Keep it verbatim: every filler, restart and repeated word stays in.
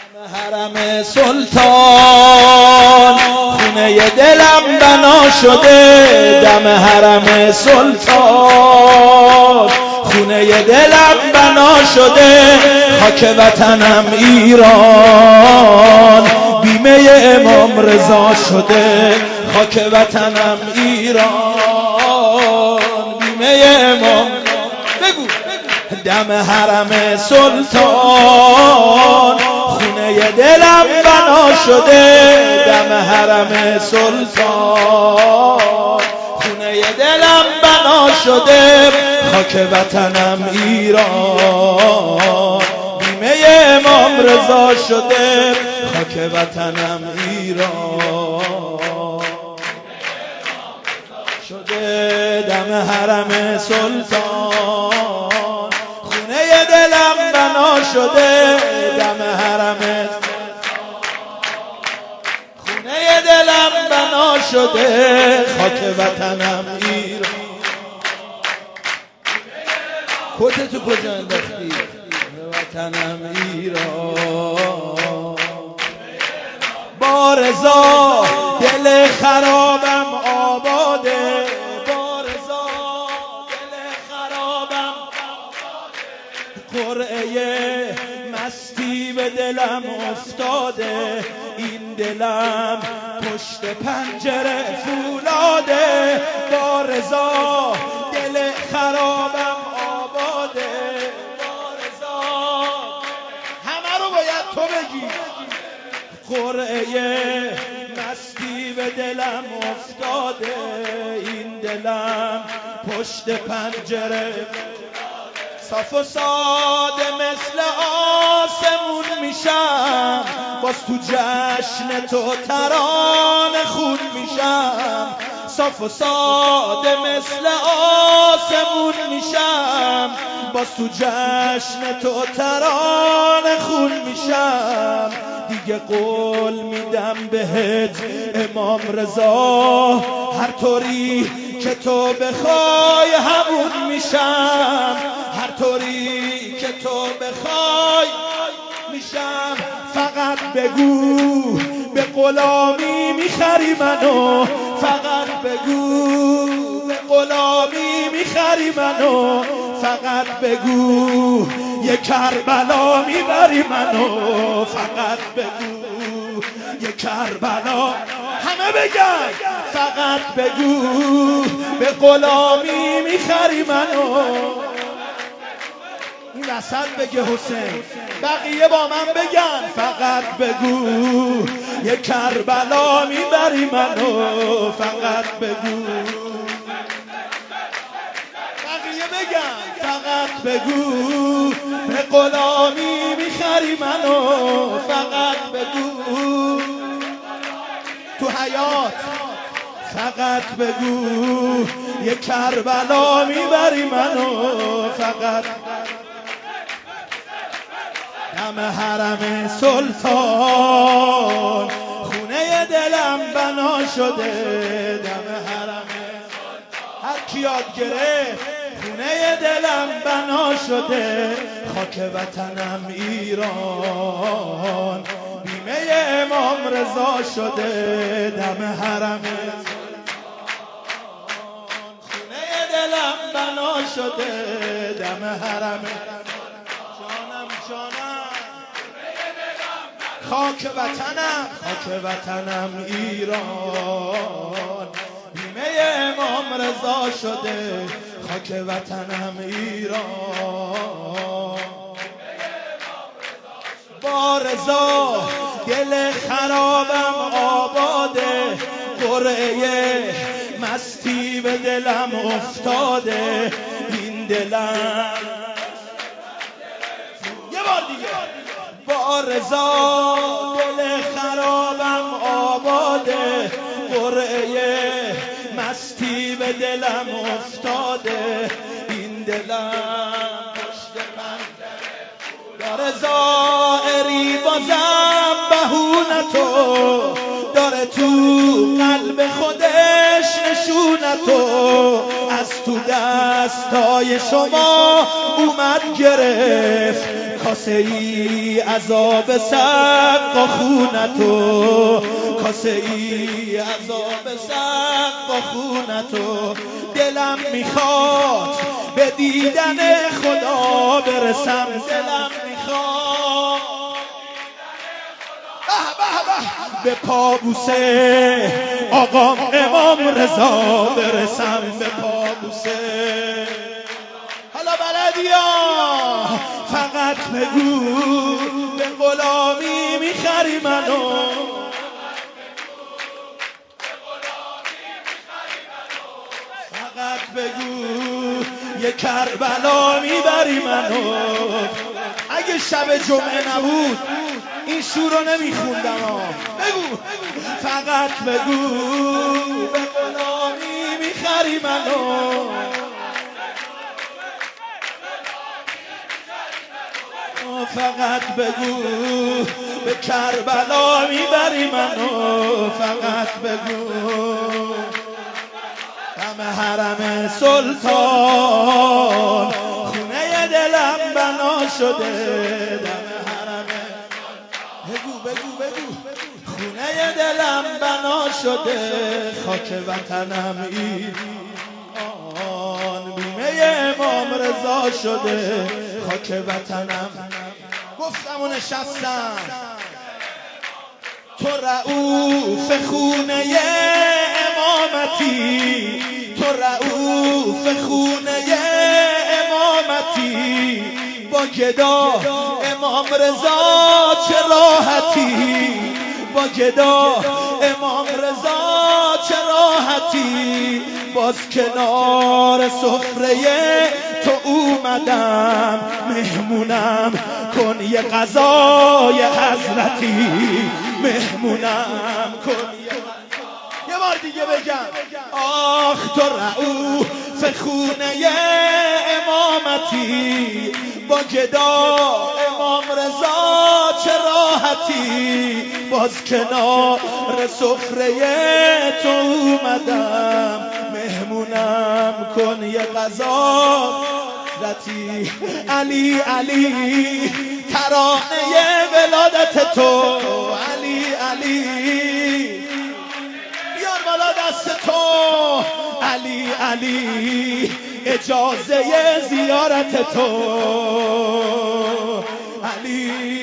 حرم سلطان خونه دلم بنا شده، دم حرم سلطان خونه دلم بنا شده، خاک وطنم ایران بیمه امام رضا شده، خاک وطنم ایران بیمه امام. بگو دم حرم سلطان خونه دلم بنا شده، دم حرم سلطان خونه دلم بنا شده، خاک وطنم ایران بیمه امام رضا شده، خاک وطنم ایران شده، دم حرم سلطان خونه دلم بنا شده، دم حرم خونه دلم بنا شده، خاک وطنم ایران. کتتو کجا انداختی؟ وطنم ایران با رضا دل خرابم آباده، با رضا دل خرابم قرعه مستی به دلم افتاده، این دلم پشت پنجره فولاده، با رضا دل خرابم آباده، با رضا همه رو باید تو بگی، قرعه مستی به دلم افتاده، این دلم پشت پنجره صاف و ساده مثل آسمون میشم، باز تو جشن تو ترانه خون میشم، صاف و ساده مثل آسمون میشم، باز تو جشن تو ترانه خون میشم، دیگه قول میدم بهت امام رضا هر طوری که تو بخوای همون میشم، هر طوری که تو بخوای میشم، فقط بگو به غلامی میخری منو، فقط بگو به غلامی میخری منو، فقط بگو یه کربلا میبری منو، فقط بگو یه کربلا همه بگن، فقط بگو به غلامی میخری منو. این وسط بگه حسین، بقیه با من بگن، فقط بگو یه کربلا میبری منو، فقط بگو بقیه بگن، فقط بگو به غلامی میخری منو، فقط بگو تو حیات، فقط بگو یه کربلا میبری منو، فقط دم حرم سلطان خونه دلم بنا شده، دم حرم هر کی یاد گرفت خونه دلم بنا شده، خاک وطنم ایران بیمه امام رضا شده، دم حرم خونه دلم بنا شده، دم حرم جانم جانم خاک وطنم، خاک وطنم ایران بیمه امام رضا شده، خاک وطنم ایران با رضا دل خرابم آباده، قرعه مستی به دلم افتاده، این دلم یه بار دیگه با رضا دل خرابم آباده، قرعه مستی به دلم افتاده، این دلم پشت پنجره داره زائری بازم بهونتو، داره تو قلب خودش نشونتو، از تو دستای شما اومد گرفت کاسه ای عذاب سقا خونتو، کاسه ای عذاب سقا خونتو. دلم میخواد به دیدن خدا برسم، دلم میخواد به پابوس آقام امام رضا برسم، به پابوس. حالا بلدیا فقط بگو به غلامی میخری منو، فقط بگو یه کربلا میبری منو. اگه شب جمعه نبود این شور رو نمیخوندم. بگو فقط بگو به غلامی میخری منو، فقط بگو به کربلا میبری منو، فقط بگو. دم حرم سلطان خونه دلم بنا شده، دم حرم بگو بگو بگو خونه دلم بنا شده. خاک وطنم ایران بیمه امام رضا شده، خاک وطنم. گفتم و نشستم تو رؤوف خونه امامتی، تو رؤوف خونه امامتی. با گدا امام رضا چه راحتی، با گدا امام رضا چه راحتی. باز کنار سفره تو اومدم، مهمونم کن یه غذای حضرتی، مهمونم کن یه یه بار دیگه بگم. آخ تو رؤوف خونه امامتی، با گدا امام رضا چه راحتی. باز کنار سفره تو اومدم، مهمونم کن یه غذا رتی. علی علی ترانه ولادت تو، علی علی بیار بالا دست تو، علی علی اجازه زیارت تو، علی